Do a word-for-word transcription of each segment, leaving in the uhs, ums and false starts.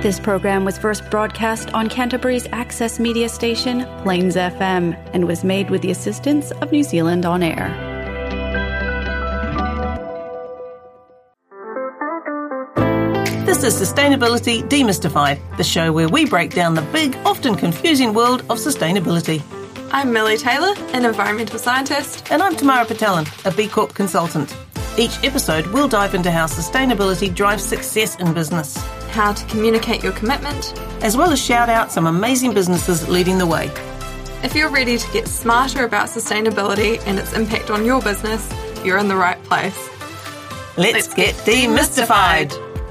This program was first broadcast on Canterbury's access media station, Plains F M, and was made with the assistance of New Zealand On Air. This is Sustainability Demystified, the show where we break down the big, often confusing world of sustainability. I'm Millie Taylor, an environmental scientist. And I'm Tamara Patalan, a B Corp consultant. Each episode, we'll dive into how sustainability drives success in business, how to communicate your commitment, as well as shout out some amazing businesses leading the way. If you're ready to get smarter about sustainability and its impact on your business, you're in the right place. Let's, Let's get demystified.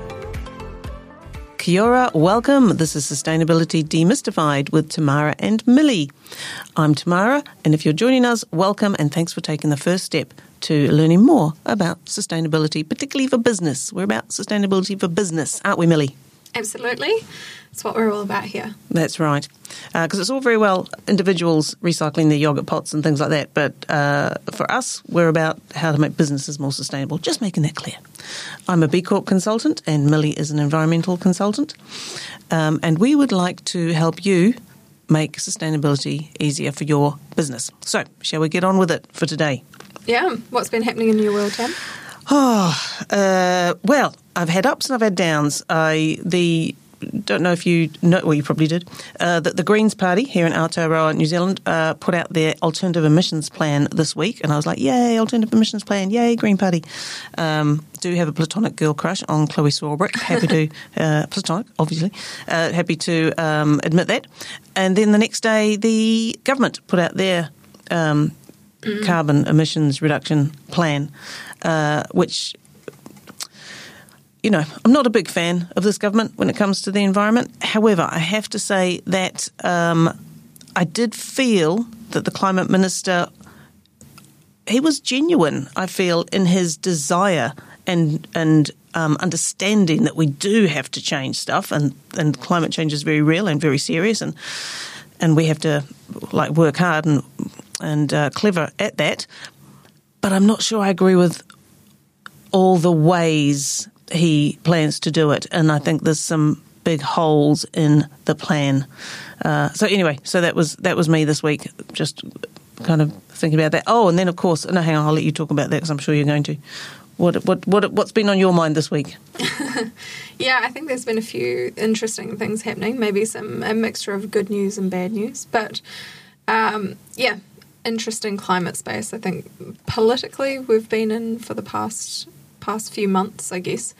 Kia ora, welcome. This is Sustainability Demystified with Tamara and Millie. I'm Tamara, and if you're joining us, welcome and thanks for taking the first step to learning more about sustainability, particularly for business. We're about sustainability for business, aren't we, Millie? Absolutely. That's what we're all about here. That's right. Because uh, it's all very well individuals recycling their yoghurt pots and things like that, but uh, for us, we're about how to make businesses more sustainable. Just making that clear. I'm a B Corp consultant and Millie is an environmental consultant. Um, and we would like to help you make sustainability easier for your business. So, shall we get on with it for today? Yeah. What's been happening in your world, Tam? Oh, uh, well, I've had ups and I've had downs. I the don't know if you know, well, you probably did, uh, that the Greens Party here in Aotearoa, New Zealand, uh, put out their alternative emissions plan this week. And I was like, yay, alternative emissions plan, yay, Green Party. Um, do have a platonic girl crush on Chloe Swarbrick. Happy to, uh, platonic, obviously, uh, happy to um, admit that. And then the next day, the government put out their um, mm. carbon emissions reduction plan, uh, which... You know, I'm not a big fan of this government when it comes to the environment. However, I have to say that um, I did feel that the climate minister, he was genuine, I feel, in his desire and and um, understanding that we do have to change stuff, and, and climate change is very real and very serious, and and we have to like work hard and and uh, clever at that. But I'm not sure I agree with all the ways he plans to do it, and I think there's some big holes in the plan. Uh, so anyway, so that was that was me this week, just kind of thinking about that. Oh, and then of course, no, hang on, I'll let you talk about that because I'm sure you're going to. What what what what's been on your mind this week? Yeah, I think there's been a few interesting things happening. Maybe some a mixture of good news and bad news, but um, yeah, interesting climate space. I think politically we've been in for the past. past few months, I guess.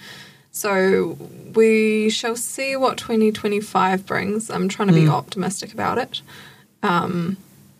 So we shall see what twenty twenty-five brings. I'm trying to be mm. optimistic about it. Um,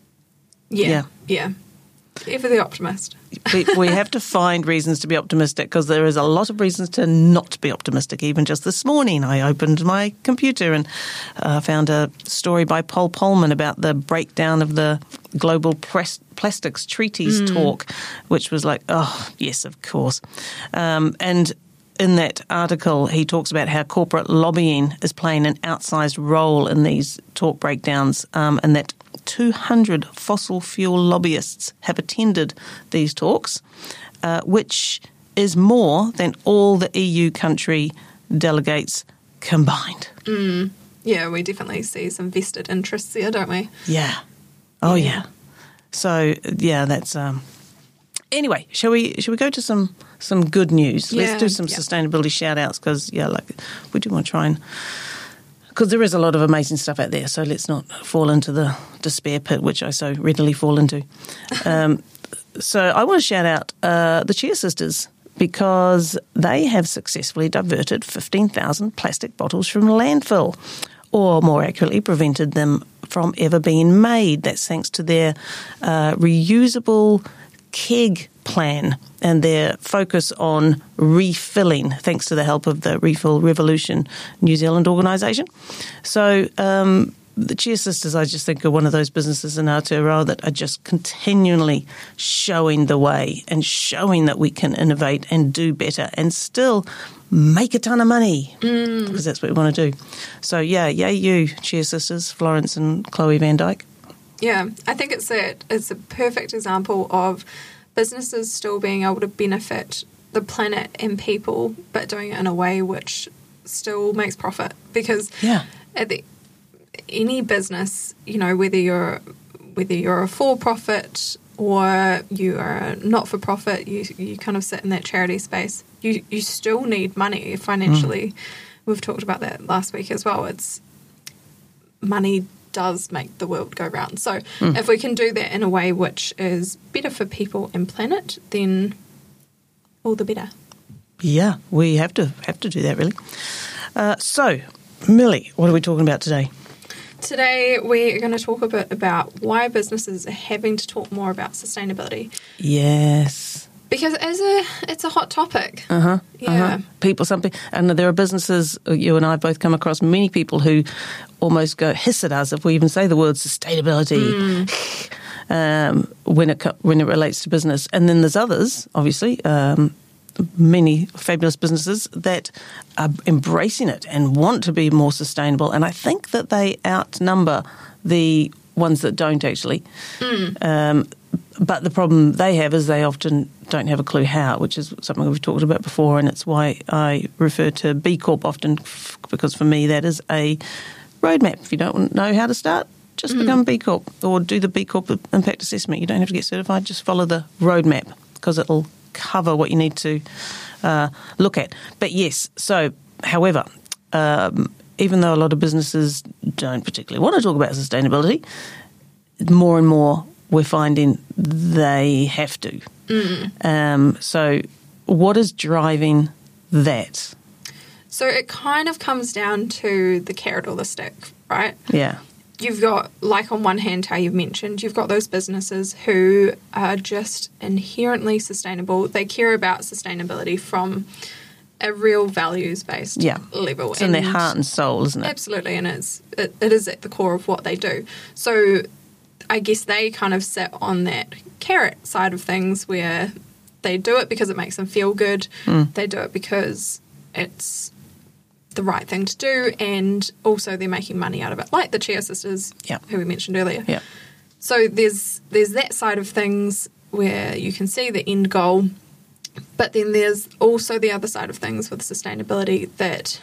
yeah, yeah, yeah. Ever the optimist. we, we have to find reasons to be optimistic because there is a lot of reasons to not be optimistic. Even just this morning, I opened my computer and uh, found a story by Paul Polman about the breakdown of the Global Pres- Plastics Treaties mm. talk, which was like, oh, yes, of course. Um, and in that article, he talks about how corporate lobbying is playing an outsized role in these talk breakdowns, um, and that two hundred fossil fuel lobbyists have attended these talks, uh, which is more than all the E U country delegates combined. Mm. Yeah, we definitely see some vested interests there, don't we? Yeah. Oh, yeah. yeah. So, yeah, that's... Um, anyway, shall we shall we go to some, some good news? Yeah, Let's do some yeah. sustainability shout-outs because, yeah, like we do want to try and... Because there is a lot of amazing stuff out there, so let's not fall into the despair pit, which I so readily fall into. Um, so I want to shout out uh, the Cheer Sisters because they have successfully diverted fifteen thousand plastic bottles from landfill, or more accurately, prevented them from ever being made. That's thanks to their uh, reusable keg plan and their focus on refilling, thanks to the help of the Refill Revolution New Zealand organisation. So um, the Cheer Sisters, I just think, are one of those businesses in Aotearoa that are just continually showing the way and showing that we can innovate and do better and still make a ton of money mm. because that's what we want to do. So, yeah, yay you, Cheer Sisters, Florence and Chloe Van Dyke. Yeah, I think it's a, it's a perfect example of businesses still being able to benefit the planet and people, but doing it in a way which still makes profit, because Yeah. at the, any business, you know, whether you're whether you're a for-profit or you are not-for-profit, you you kind of sit in that charity space, you you still need money financially. Mm. We've talked about that last week as well. It's money does make the world go round. So mm. if we can do that in a way which is better for people and planet, then all the better. Yeah, we have to have to do that, really. Uh, so, Millie, what are we talking about today? Today we're going to talk a bit about why businesses are having to talk more about sustainability. Yes. Because as a, it's a hot topic. Uh-huh. Yeah. Uh-huh. People, some people, and there are businesses, you and I both come across many people who almost go hiss at us if we even say the word sustainability mm. um, when it when it relates to business. And then there's others, obviously, um, many fabulous businesses that are embracing it and want to be more sustainable. And I think that they outnumber the ones that don't actually. Mm. Um, but the problem they have is they often don't have a clue how, which is something we've talked about before, and it's why I refer to B Corp often, because for me that is a roadmap. If you don't know how to start, just mm. become a B Corp or do the B Corp impact assessment. You don't have to get certified, just follow the roadmap because it'll cover what you need to uh, look at. But yes, so however, um, even though a lot of businesses don't particularly want to talk about sustainability, more and more we're finding they have to. Mm. Um, so what is driving that? So it kind of comes down to the carrot or the stick, right? Yeah. You've got, like on one hand, how you've mentioned, you've got those businesses who are just inherently sustainable. They care about sustainability from a real values-based yeah. level. It's in their heart and soul, isn't it? Absolutely, and it's it, it is at the core of what they do. So I guess they kind of sit on that carrot side of things where they do it because it makes them feel good. Mm. They do it because it's the right thing to do, and also they're making money out of it, like the Chia Sisters, yeah. who we mentioned earlier. Yeah. So there's there's that side of things where you can see the end goal, but then there's also the other side of things with sustainability, that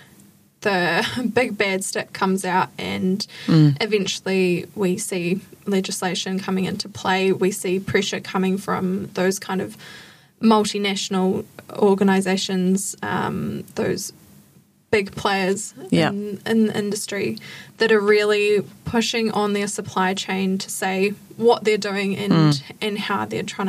the big bad stick comes out, and mm. eventually we see legislation coming into play. We see pressure coming from those kind of multinational organisations, um, those big players yeah. in, in the industry that are really pushing on their supply chain to say what they're doing and mm. and how they're trying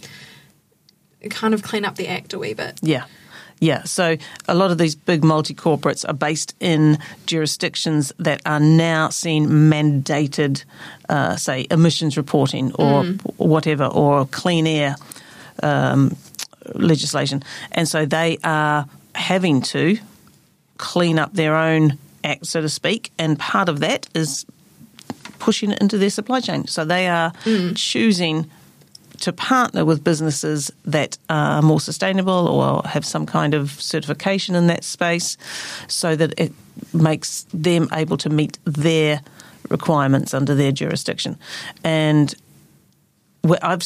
to kind of clean up the act a wee bit. Yeah. Yeah, so a lot of these big multi-corporates are based in jurisdictions that are now seeing mandated, uh, say, emissions reporting or mm. whatever, or clean air um, legislation. And so they are having to clean up their own act, so to speak, and part of that is pushing it into their supply chain. So they are mm. choosing to partner with businesses that are more sustainable or have some kind of certification in that space, so that it makes them able to meet their requirements under their jurisdiction. And I've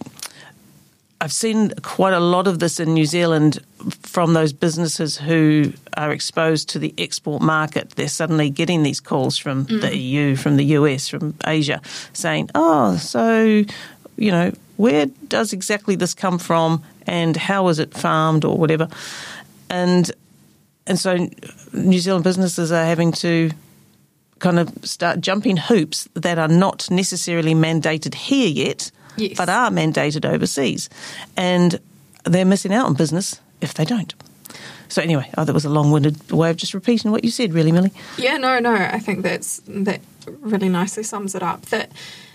I've seen quite a lot of this in New Zealand from those businesses who are exposed to the export market. They're suddenly getting these calls from mm. the E U, from the U S, from Asia, saying, oh, so, you know, where does exactly this come from and how is it farmed or whatever? And and so New Zealand businesses are having to kind of start jumping hoops that are not necessarily mandated here yet, yes. but are mandated overseas. And they're missing out on business if they don't. So anyway, oh, that was a long-winded way of just repeating what you said, really, Millie. Yeah, no, no, I think that's that really nicely sums it up. That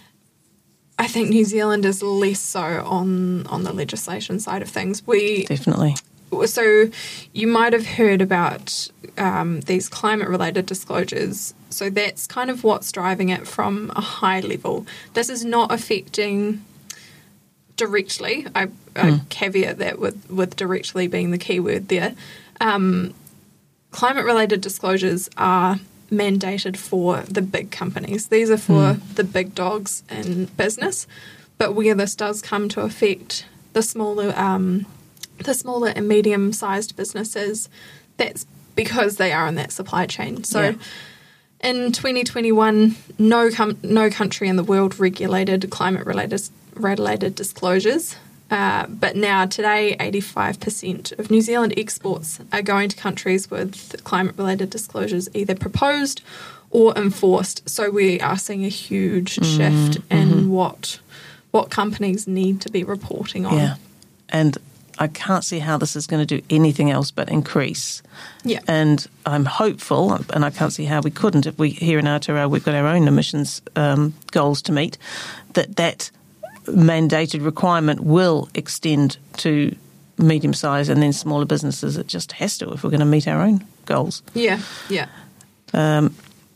I think New Zealand is less so on, on the legislation side of things. We Definitely. So you might have heard about um, these climate-related disclosures. So that's kind of what's driving it from a high level. This is not affecting directly. I, I mm. caveat that with, with directly being the key word there. Um, climate-related disclosures are mandated for the big companies. These are for mm. the big dogs in business. But where this does come to affect the smaller, um, the smaller and medium-sized businesses, that's because they are in that supply chain. So Yeah. in twenty twenty-one, no com- no country in the world regulated climate-related related disclosures. Uh, but now, today, eighty-five percent of New Zealand exports are going to countries with climate-related disclosures either proposed or enforced. So we are seeing a huge shift Mm-hmm. in what what companies need to be reporting on. Yeah. And I can't see how this is going to do anything else but increase. Yeah. And I'm hopeful, and I can't see how we couldn't, if we here in Aotearoa we've got our own emissions um, goals to meet, that that mandated requirement will extend to medium-sized and then smaller businesses. It just has to if we're going to meet our own goals. Yeah, yeah. Um,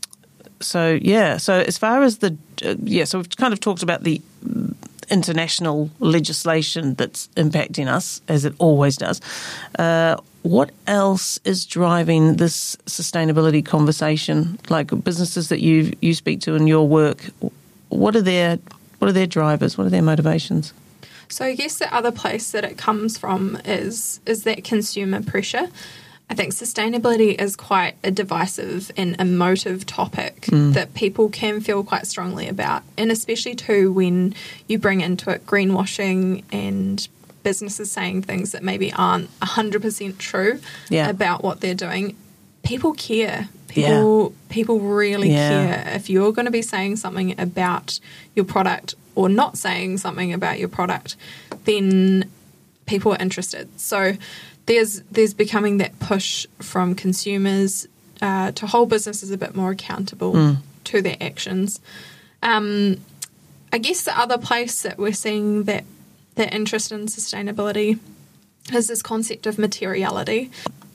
so, yeah, so as far as the, uh, yeah, so we've kind of talked about the international legislation that's impacting us, as it always does. Uh, what else is driving this sustainability conversation? Like businesses that you you speak to in your work, what are their what are their drivers? What are their motivations? So I guess the other place that it comes from is is that consumer pressure. I think sustainability is quite a divisive and emotive topic mm. that people can feel quite strongly about, and especially too when you bring into it greenwashing and businesses saying things that maybe aren't one hundred percent true yeah. about what they're doing. People care. People yeah. people really yeah. care. If you're going to be saying something about your product or not saying something about your product, then people are interested. So there's there's becoming that push from consumers uh, to hold businesses a bit more accountable mm. to their actions. Um, I guess the other place that we're seeing that that interest in sustainability is this concept of materiality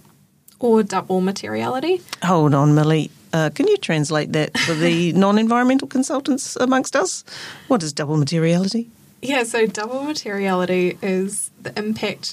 or double materiality. Hold on, Millie. Uh, can you translate that for the non-environmental consultants amongst us? What is double materiality? Yeah, so double materiality is the impact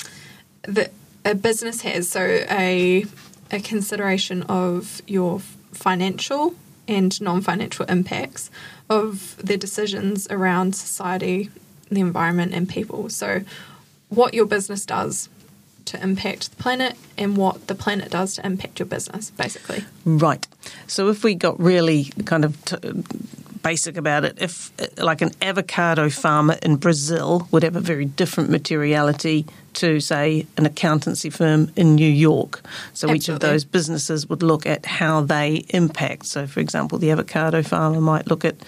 that a business has. So a a consideration of your financial and non-financial impacts of their decisions around society, the environment and people. So what your business does to impact the planet and what the planet does to impact your business, basically. Right. So if we got really kind of t- basic about it, if like an avocado farmer in Brazil would have a very different materiality to, say, an accountancy firm in New York. So Absolutely. Each of those businesses would look at how they impact. So, for example, the avocado farmer might look at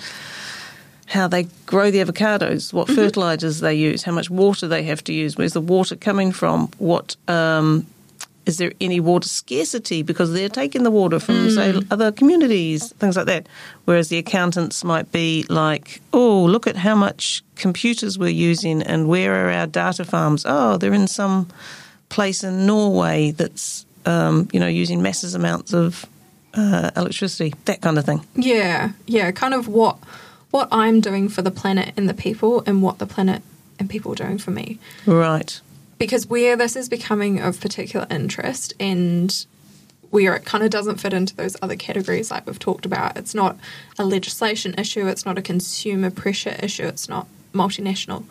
how they grow the avocados, what mm-hmm. fertilizers they use, how much water they have to use, where's the water coming from, what um, is there any water scarcity because they're taking the water from, mm. say, other communities, things like that. Whereas the accountants might be like, oh, look at how much computers we're using and where are our data farms? Oh, they're in some place in Norway that's, um, you know, using massive amounts of uh, electricity, that kind of thing. Yeah, yeah, kind of what... what I'm doing for the planet and the people and what the planet and people are doing for me. Right. Because where this is becoming of particular interest and where it kind of doesn't fit into those other categories like we've talked about, it's not a legislation issue, it's not a consumer pressure issue, it's not multinational.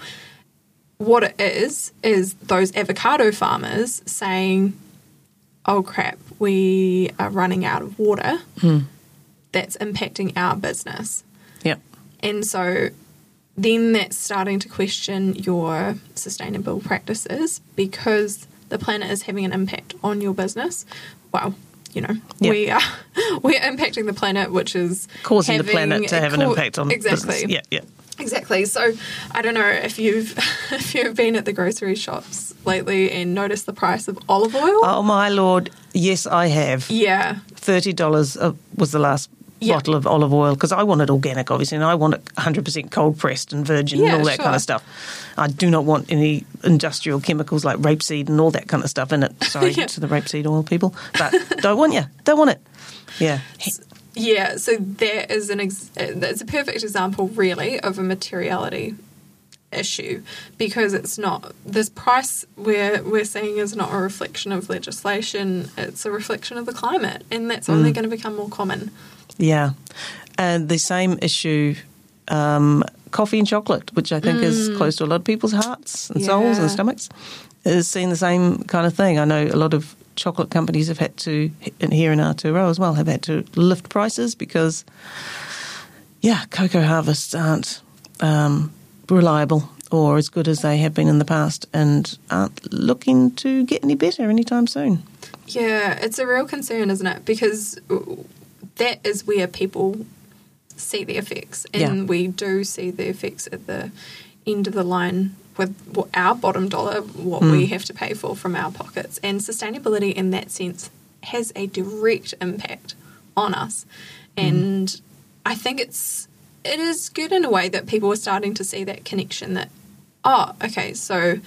What it is, is those avocado farmers saying, oh crap, we are running out of water. Hmm. That's impacting our business. Yep. And so then that's starting to question your sustainable practices because the planet is having an impact on your business. Well, you know, yep. we are we're impacting the planet, which is causing having, the planet to have co- an impact on exactly. business. Yeah, yeah. Exactly. So I don't know if you've if you've been at the grocery shops lately and noticed the price of olive oil. Oh my Lord, yes, I have. Yeah, thirty dollars was the last. Yep. Bottle of olive oil because I want it organic, obviously, and I want it one hundred percent cold pressed and virgin yeah, and all that sure. kind of stuff. I do not want any industrial chemicals like rapeseed and all that kind of stuff in it. Sorry yeah. to the rapeseed oil people, but don't want you, don't want it. Yeah, yeah. So that is an ex- that's a perfect example, really, of a materiality issue because it's not this price we're we're seeing is not a reflection of legislation; it's a reflection of the climate, and that's only mm. going to become more common. Yeah, and the same issue, um, coffee and chocolate, which I think mm. is close to a lot of people's hearts and yeah. souls and stomachs, is seeing the same kind of thing. I know a lot of chocolate companies have had to, and here in Aotearoa as well, have had to lift prices because, yeah, cocoa harvests aren't um, reliable or as good as they have been in the past and aren't looking to get any better anytime soon. Yeah, it's a real concern, isn't it? Because that is where people see the effects, and Yeah. we do see the effects at the end of the line with what our bottom dollar, what Mm. we have to pay for from our pockets. And sustainability in that sense has a direct impact on us. And mm. I think it's it is good in a way that people are starting to see that connection that, oh, okay, so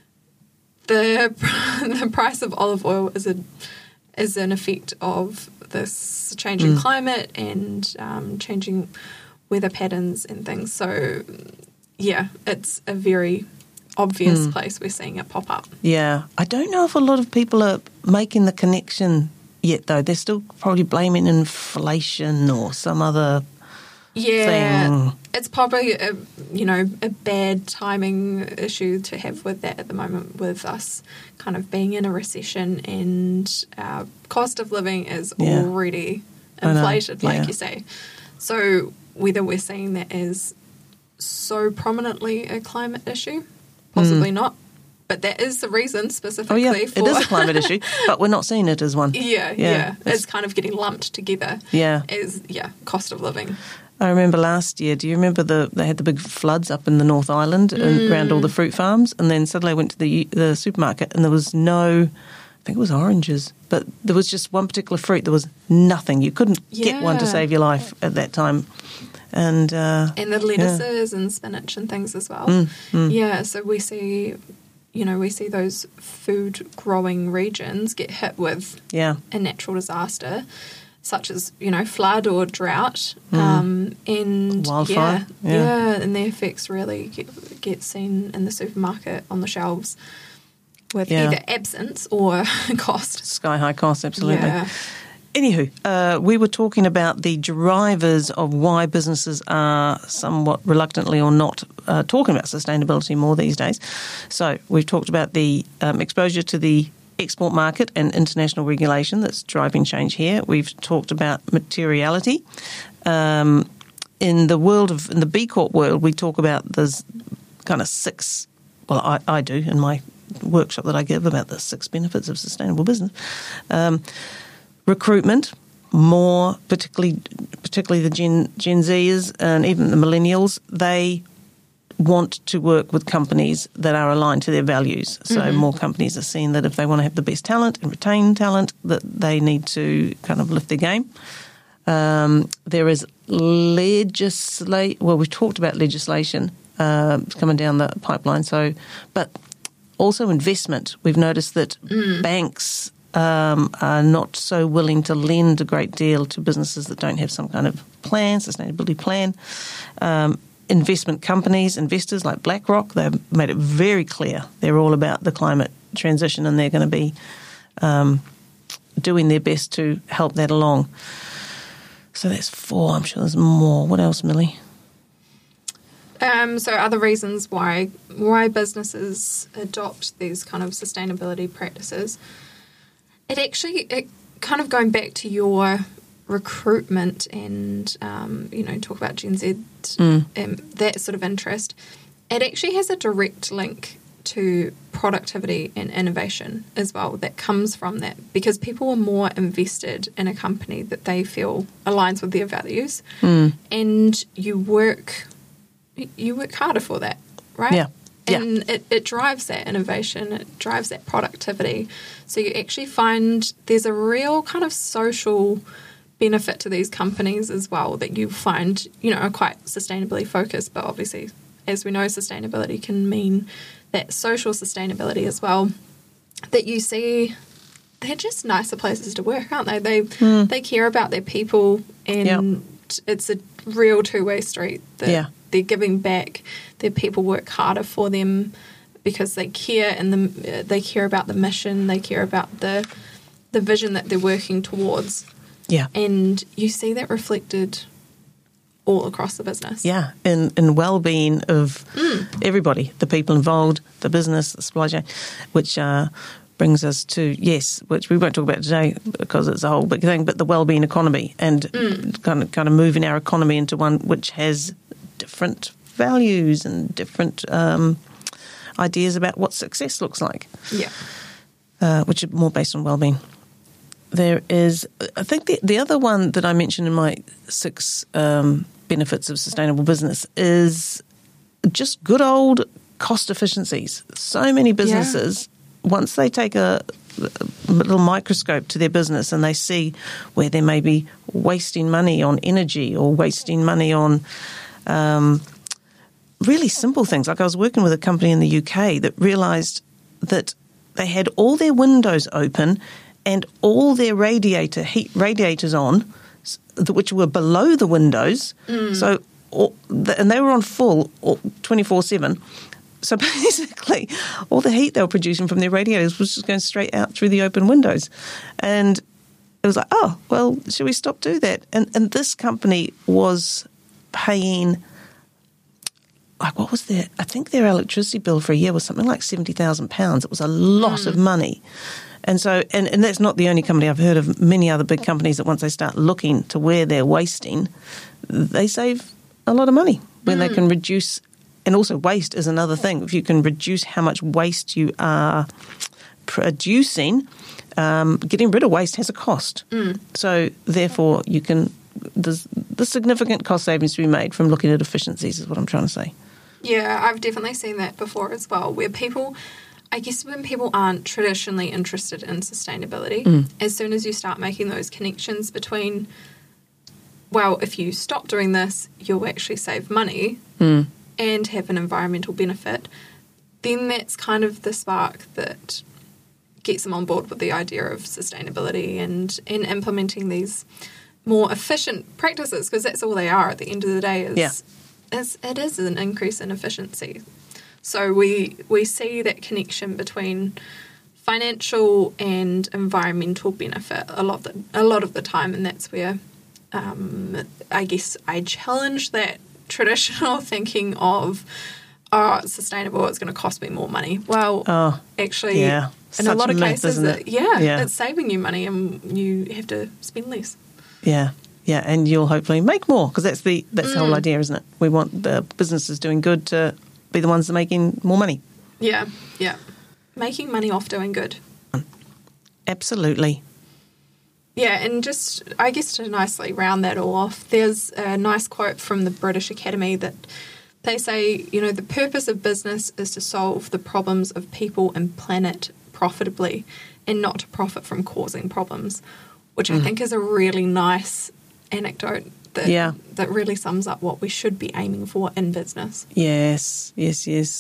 the the price of olive oil is a is an effect of this changing Mm. climate and um, changing weather patterns and things. So, yeah, it's a very obvious Mm. place we're seeing it pop up. Yeah. I don't know if a lot of people are making the connection yet, though. They're still probably blaming inflation or some other Yeah, thing. it's probably a, you know a bad timing issue to have with that at the moment, with us kind of being in a recession and our cost of living is Yeah. already I know, inflated, like yeah. you say. So whether we're seeing that as so prominently a climate issue, possibly not, but that is the reason Oh, specifically yeah, for it is a climate issue, but we're not seeing it as one. yeah, Yeah, yeah, it's- it's kind of getting lumped together Yeah. as yeah cost of living. I remember last year, do you remember the they had the big floods up in the North Island and Mm. around all the fruit farms? And then suddenly I went to the the supermarket and there was no, I think it was oranges, but there was just one particular fruit. There was nothing. You couldn't get one to Yeah. save your life at that time. And uh, And the lettuces and spinach and things as well. Mm, mm. Yeah, so we see, you know, we see those food growing regions get hit with yeah, a natural disaster, such as, you know, flood or drought. Um, and Wildfire, Yeah, yeah. yeah, and the effects really get, get seen in the supermarket on the shelves with Yeah. either absence or cost. sky high costs, absolutely. Yeah. Anywho, uh, we were talking about the drivers of why businesses are somewhat reluctantly or not uh, talking about sustainability more these days. So we've talked about the um, exposure to the export market and international regulation that's driving change here. We've talked about materiality. Um, in the world of, in the B Corp world, we talk about there's kind of six, well, I, I do in my workshop that I give about the six benefits of sustainable business. Um, recruitment, more particularly particularly the Gen, Gen Zers and even the millennials, they want to work with companies that are aligned to their values. So Mm-hmm. more companies are seeing that if they want to have the best talent and retain talent, that they need to kind of lift their game. Um, there is legislate. Well, we've talked about legislation uh, coming down the pipeline. So, but also investment. We've noticed that Mm. banks um, are not so willing to lend a great deal to businesses that don't have some kind of plan, sustainability plan. Um, investment companies, investors like BlackRock, they've made it very clear they're all about the climate transition and they're going to be um, doing their best to help that along. So that's four. I'm sure there's more. What else, Millie? Um, so other reasons why why businesses adopt these kind of sustainability practices, it actually it kind of going back to your recruitment and um, you know talk about Gen Z Mm. um, that sort of interest, it actually has a direct link to productivity and innovation as well that comes from that, because people are more invested in a company that they feel aligns with their values, Mm. and you work you work harder for that, right? Yeah. Yeah. And it, it drives that innovation, it drives that productivity. So you actually find there's a real kind of social benefit to these companies as well that you find, you know, are quite sustainably focused. But obviously, as we know, sustainability can mean that social sustainability as well, that you see they're just nicer places to work, aren't they? They Mm. they care about their people, and it's a real two-way street. That Yeah. they're giving back. Their people work harder for them because they care, and the, they care about the mission. They care about the the vision that they're working towards, Yeah. and you see that reflected all across the business. Yeah, in, in well-being of everybody, the people involved, the business, the supply chain, which uh, brings us to, yes, which we won't talk about today because it's a whole big thing, but the wellbeing economy and mm. kind of kind of moving our economy into one which has different values and different um, ideas about what success looks like. Yeah. Uh, which are more based on wellbeing. There is, I think the, the other one that I mentioned in my six um, benefits of sustainable business is just good old cost efficiencies. So many businesses, yeah. once they take a, a little microscope to their business and they see where they may be wasting money on energy or wasting money on um, really simple things. Like I was working with a company in the U K that realised that they had all their windows open and all their radiator heat radiators on, which were below the windows. Mm. So, and they were on full twenty-four seven. So basically, all the heat they were producing from their radiators was just going straight out through the open windows. And it was like, oh, well, should we stop doing that? And and this company was paying, like, what was their, I think their electricity bill for a year was something like seventy thousand pounds. It was a lot mm. of money. And so, and, and that's not the only company. I've heard of many other big companies that once they start looking to where they're wasting, they save a lot of money when mm. they can reduce. And also waste is another thing. If you can reduce how much waste you are producing, um, getting rid of waste has a cost. Mm. So therefore, you can, there's the significant cost savings to be made from looking at efficiencies is what I'm trying to say. Yeah, I've definitely seen that before as well, where people, I guess when people aren't traditionally interested in sustainability, mm. as soon as you start making those connections between, well, if you stop doing this, you'll actually save money mm. and have an environmental benefit, then that's kind of the spark that gets them on board with the idea of sustainability and, and implementing these more efficient practices, because that's all they are at the end of the day is, yeah. is it is an increase in efficiency. So we we see that connection between financial and environmental benefit a lot of the, a lot of the time, and that's where um, I guess I challenge that traditional thinking of, oh, it's sustainable, it's going to cost me more money. Well, oh, actually, yeah. in Such a lot of myth, cases, isn't it? it, yeah, yeah, it's saving you money and you have to spend less. Yeah, yeah, and you'll hopefully make more, because that's the that's mm. the whole idea, isn't it? We want the businesses doing good to be the ones that are making more money. Yeah, yeah. Making money off doing good. Absolutely. Yeah, and just, I guess to nicely round that all off, there's a nice quote from the British Academy that they say, you know, the purpose of business is to solve the problems of people and planet profitably and not to profit from causing problems, which mm. I think is a really nice anecdote that yeah. that really sums up what we should be aiming for in business. Yes, yes, yes.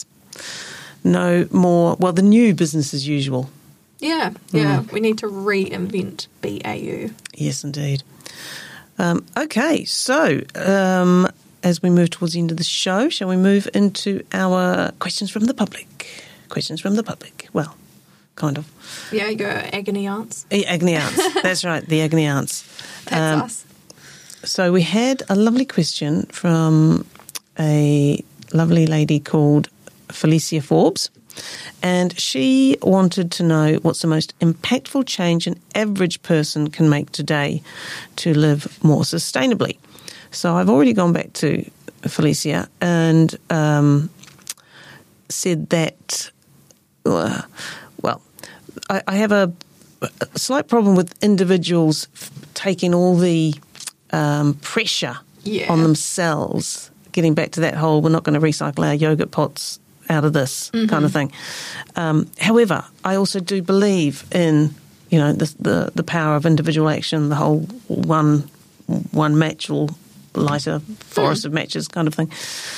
No more, well, the new business as usual. Yeah, yeah. Mm. We need to reinvent B A U. Yes, indeed. Um, okay, so um, as we move towards the end of the show, shall we move into our questions from the public? Questions from the public. Well, kind of. Yeah, your agony aunts. Agony aunts. That's right, the agony aunts. That's um, us. So we had a lovely question from a lovely lady called Felicia Forbes, and she wanted to know what's the most impactful change an average person can make today to live more sustainably. So I've already gone back to Felicia and um, said that, uh, well, I, I have a, a slight problem with individuals f- taking all the um, pressure yeah. on themselves, getting back to that whole, we're not going to recycle our yogurt pots out of this mm-hmm. kind of thing. Um, however, I also do believe in, you know, the, the the power of individual action, the whole one one match will light a forest mm. of matches kind of thing.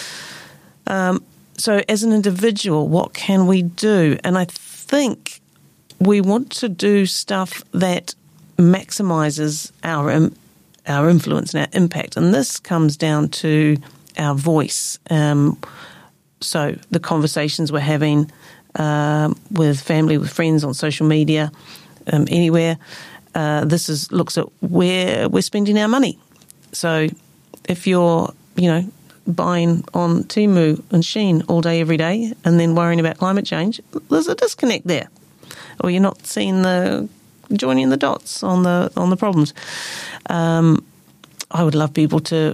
Um, so as an individual, what can we do? And I think we want to do stuff that maximises our um, our influence and our impact. And this comes down to our voice. Um So the conversations we're having um, with family, with friends, on social media, um, anywhere, uh, this is looks at where we're spending our money. So if you're, you know, buying on Temu and Shein all day, every day, and then worrying about climate change, there's a disconnect there. or you're not seeing the joining the dots on the on the problems. Um, I would love people to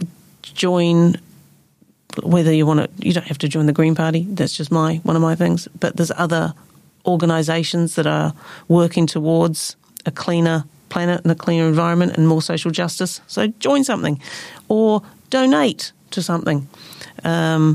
join. Whether you want to, you don't have to join the Green Party. That's just my one of my things. But there's other organisations that are working towards a cleaner planet and a cleaner environment and more social justice. So join something, or donate to something. Um,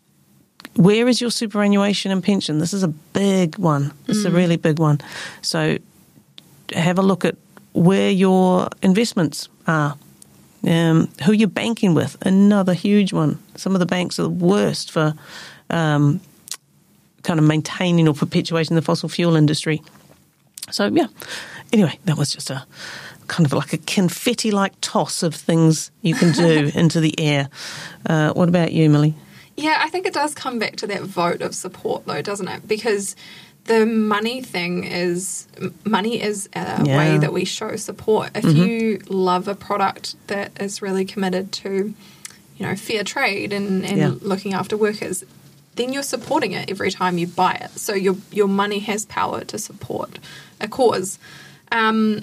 where is your superannuation and pension? This is a big one. This mm. is a really big one. So have a look at where your investments are. Um, who you're banking with, another huge one. Some of the banks are the worst for um, kind of maintaining or perpetuating the fossil fuel industry. So, yeah. Anyway, that was just a kind of like a confetti-like toss of things you can do into the air. Uh, what about you, Millie? Yeah, I think it does come back to that vote of support, though, doesn't it? Because the money thing is, money is a yeah. way that we show support. If mm-hmm. you love a product that is really committed to, you know, fair trade and, and yeah. looking after workers, then you're supporting it every time you buy it. So your your money has power to support a cause. Um,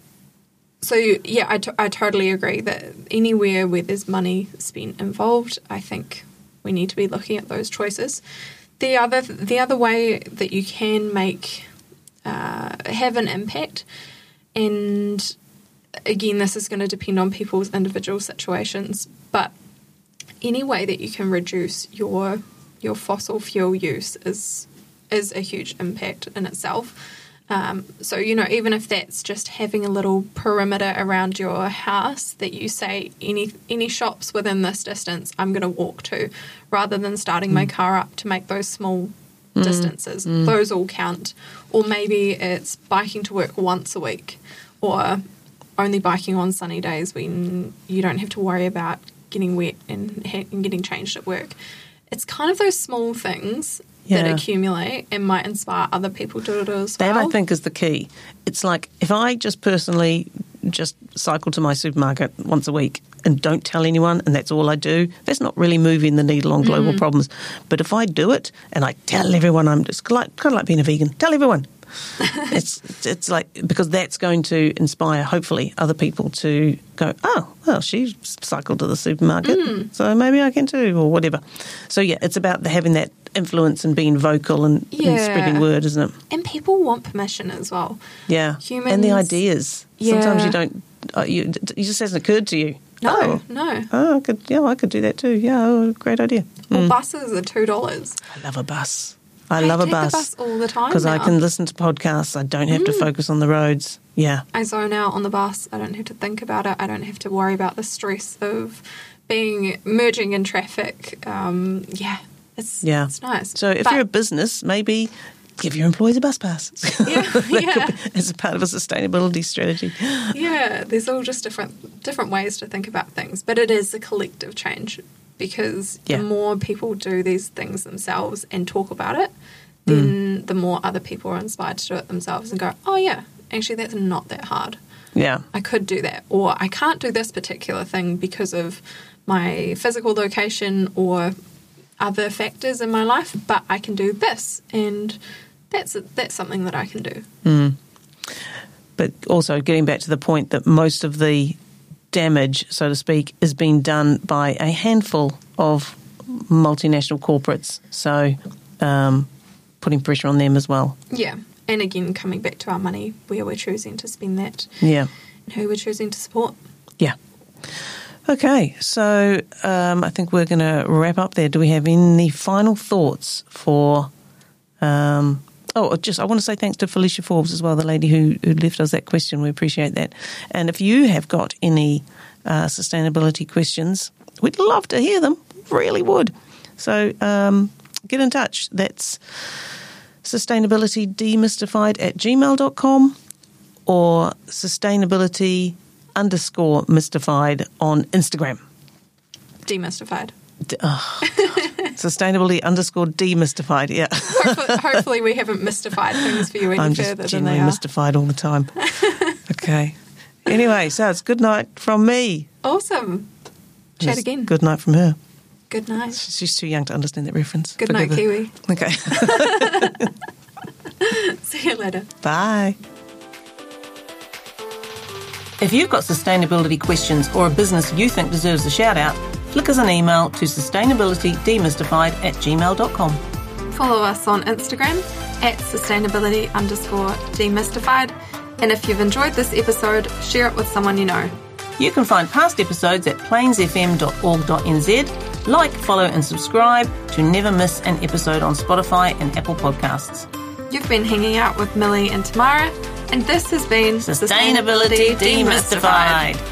so, yeah, I, t- I totally agree that anywhere where there's money spent involved, I think we need to be looking at those choices. The other the other way that you can make uh, have an impact, and again, this is going to depend on people's individual situations, but any way that you can reduce your your fossil fuel use is is a huge impact in itself. Um, so, you know, even if that's just having a little perimeter around your house that you say any any shops within this distance I'm going to walk to, rather than starting mm. my car up to make those small mm. distances. Mm. Those all count. Or maybe it's biking to work once a week, or only biking on sunny days when you don't have to worry about getting wet and, and getting changed at work. It's kind of those small things yeah. that accumulate and might inspire other people to do it as well. That, I think, is the key. It's like if I just personally just cycle to my supermarket once a week and don't tell anyone, and that's all I do, that's not really moving the needle on global mm. problems. But if I do it and I tell everyone, I'm just like, kind of like being a vegan, tell everyone. it's it's like, because that's going to inspire, hopefully, other people to go, oh, well, she cycled to the supermarket, mm. so maybe I can too, or whatever. So, yeah, it's about having that influence and being vocal and, yeah. and spreading word, isn't it? And people want permission as well. Yeah. Humans, and the ideas. Yeah. Sometimes you don't, uh, you, it just hasn't occurred to you. No, oh, no. Oh, I could, yeah, I could do that too. Yeah, oh, great idea. Well, mm. buses are two dollars. I love a bus. I, I love a take bus. the bus all the time because I now. can listen to podcasts. I don't have mm. to focus on the roads. Yeah. I zone out on the bus. I don't have to think about it. I don't have to worry about the stress of being merging in traffic. Um, yeah, it's yeah. it's nice. So if but, you're a business, maybe give your employees a bus pass. Yeah, yeah. Be, as a part of a sustainability strategy. Yeah, there's all just different different ways to think about things, but it is a collective change. Because yeah. the more people do these things themselves and talk about it, then mm. the more other people are inspired to do it themselves and go, oh, yeah, actually, that's not that hard. Yeah. I could do that. Or I can't do this particular thing because of my physical location or other factors in my life, but I can do this. And that's that's something that I can do. Mm. But also getting back to the point that most of the damage, so to speak, is being done by a handful of multinational corporates. So um, putting pressure on them as well. Yeah. And again, coming back to our money, where we're choosing to spend that. Yeah. And who we're choosing to support. Yeah. Okay. So um, I think we're going to wrap up there. Do we have any final thoughts for... Um, Oh, just I want to say thanks to Felicia Forbes as well, the lady who, who left us that question. We appreciate that. And if you have got any uh, sustainability questions, we'd love to hear them. Really would. So um, get in touch. That's sustainabilitydemystified at gmail dot com or sustainability underscore mystified on Instagram. Demystified. D- oh, Sustainability underscore demystified, yeah. hopefully, hopefully we haven't mystified things for you any I'm further just than they generally are. mystified all the time. Okay. Anyway, so it's good night from me. Awesome. Chat It's again. Good night from her. Good night. She's too young to understand that reference. Good night, Forgive her. Kiwi. Okay. See you later. Bye. If you've got sustainability questions or a business you think deserves a shout-out, flick us an email to sustainabilitydemystified at gmail dot com. Follow us on Instagram at sustainability underscore demystified. And if you've enjoyed this episode, share it with someone you know. You can find past episodes at plains f m dot org dot n z. Like, follow and subscribe to never miss an episode on Spotify and Apple Podcasts. You've been hanging out with Millie and Tamara, and this has been Sustainability Demystified.